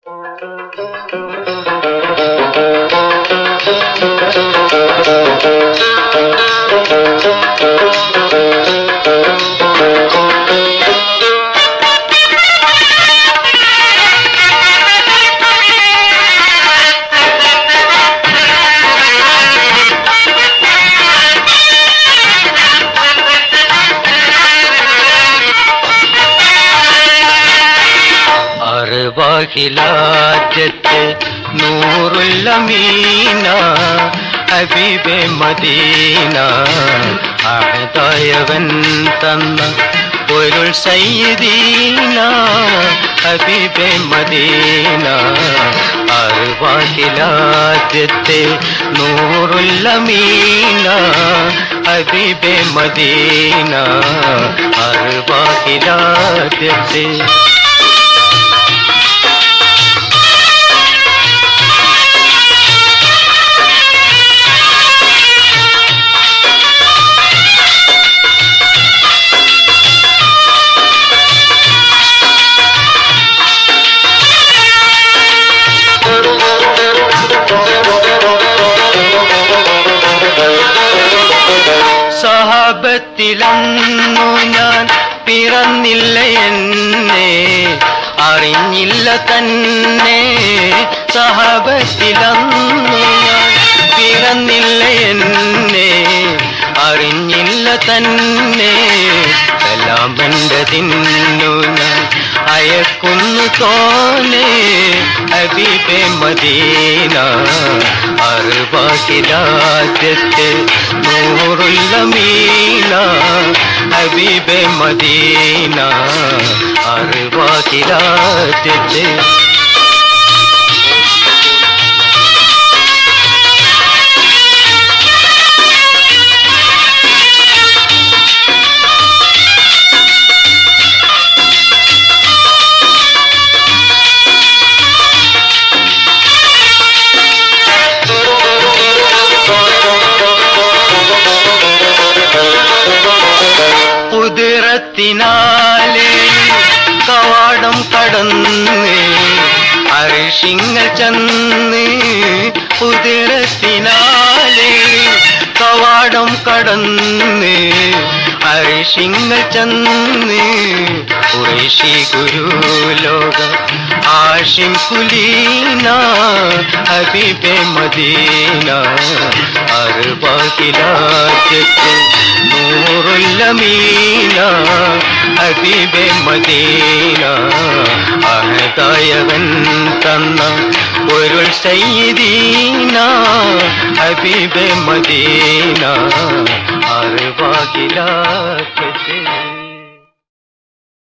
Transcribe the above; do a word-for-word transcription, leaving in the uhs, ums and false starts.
അർവാഹിലാജത്ത് നൂറുൽ അമീന ഹബീബെ മദീന അഹദായവൻ തന്ന പൊരുൾ സയ്യിദീന ഹബീബെ മദീന അർവാഹിലാജത്ത് നൂറുൽ അമീന ഹബീബെ മദീന അർവാഹിലാജത്ത് സഹാബത്തിലന്നു ഞാൻ പിറന്നില്ല എന്നെ അറിഞ്ഞില്ല തന്നെ സഹാബത്തിലന്നു ഞാൻ പിറന്നില്ല എന്നെ അറിഞ്ഞില്ല തന്നെ സലാമന്റെ തിന്നു ഞാൻ അയക്കുന്നു തോനെ ഹബീബെ മദീന അർവാഹിലാജത്ത് നൂറുൽ അമീന ഹബീബെ മദീന അർവാഹിലാജത്ത് കുതിരത്തിനാലേ കവാടം കടന്ന് അരിശിങ്ങൾ ചെന്ന് കുതിരത്തിനാലേ കവാടം കടന്ന് അരിശിങ്ങൾ ചെന്ന് ഖുറൈശി ഗുരുലോക ആഷിം കുലീന ഹബീബെ മദീന അർവാഹിലാജത്ത് നൂറുൽ അമീന ഹബീബെ മദീന അഹദായവൻ തന്ന പൊരുൾ സയ്യിദീന ഹബീബെ മദീന അർവാഹിലാജത്ത്